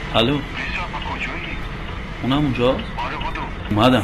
الو کجایی؟ اونم اونجاست؟ آره بودو اومدم.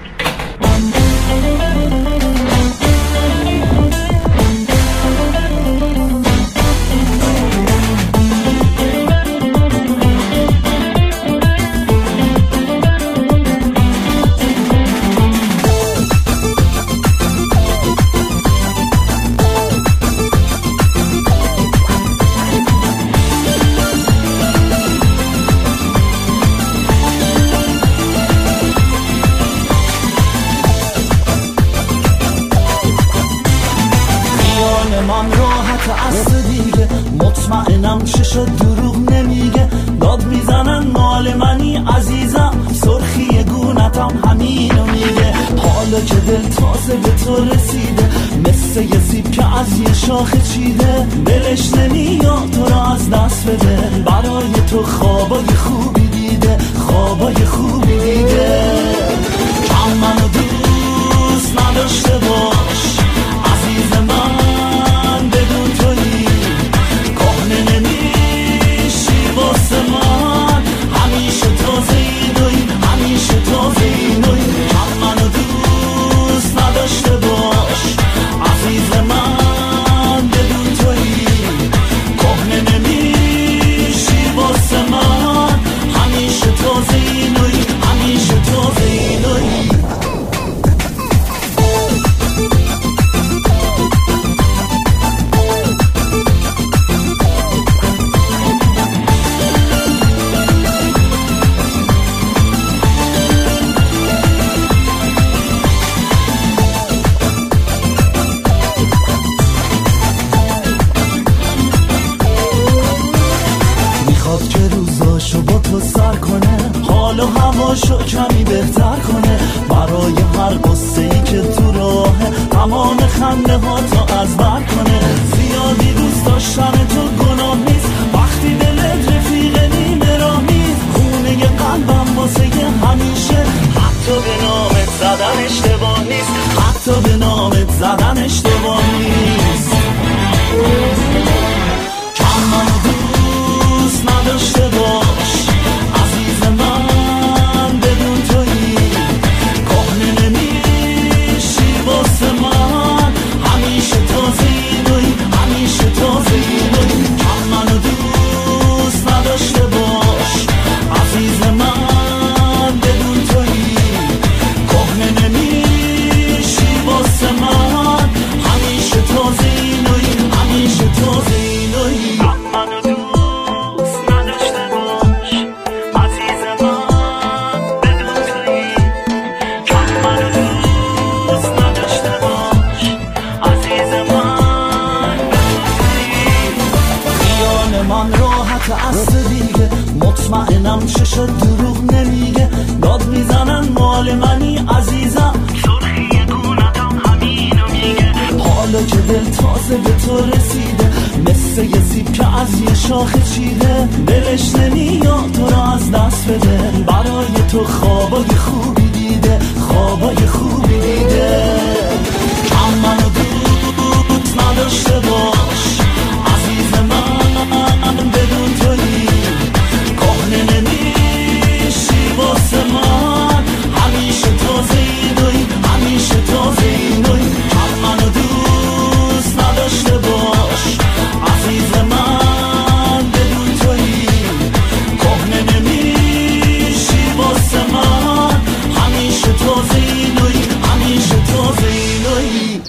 من راحت است دیگه، مطمئنم چه شد دروغ نمیگه. داد میزنن مال منی عزیزم، سرخی گونتم همینو میگه. حالا که دل تازه به تو رسیده، مثل یه سیب که از یه شاخه چیده. دلش نمیاد تو را از دست بده، برای تو خوابای خوبی دیده، خوابای خوبی دیده. کم منو دوست نداشته باش عزیز من، بدون تویی کهنه نمیشی واسه من. همیشه تازه‌ای دوی، همیشه تازه‌ای دوی. کم منو دوست نداشته باش عزیز من، بدون تویی کهنه نمیشی واسه من. همیشه تازه‌ای دوی، همیشه تازه‌ای دوی. که روزاشو با تو سر کنه، حال و هواشو کمی بهتر کنه. برای هر قصه‌ای که تو راهه، تمام خنده ها تو از بر کنه. زیادی دوست داشتن تو گناه نیست، وقتی دلت رفیق نیمه راه نیست. خونه قلبم واسه همیشه، حتی به نامت زدن اشتباه نیست، حتی به نامت زدن اشتباه نیست. کم منو دوست نداشته باش عزیز من، بدون تویی کهنه نمیشی واسه من. همیشه تازه‌ای دوی، همیشه تازه‌ای دوی. کم منو دوست نداشته باش عزیز من، بدون تویی کهنه نمیشی واسه من. همیشه تازه‌ای دوی، همیشه تازه‌ای دوی. من راحت است دیگه، مطمئنم چه شد دروغ نمیگه. داد میزنن مال منی عزیزم، سرخی گونتم همینو میگه. حالا که دل تازه به تو رسیده، مثل یه سیب که از یه شاخه چیده. دلش نمیاد تو را از دست بده، برای تو خوابای خوبی دیده، خوابای خوبی دیده. کم منو دوست نداشته باش عزیز من، بدون تویی کهنه نمیشی واسه من. همیشه تازه‌ای دوی، همیشه تازه‌ای دوی. کم منو دوست نداشته باش عزیز من، بدون تویی کهنه نمیشی واسه من. همیشه تازه‌ای دوی، همیشه تازه‌ای دوی.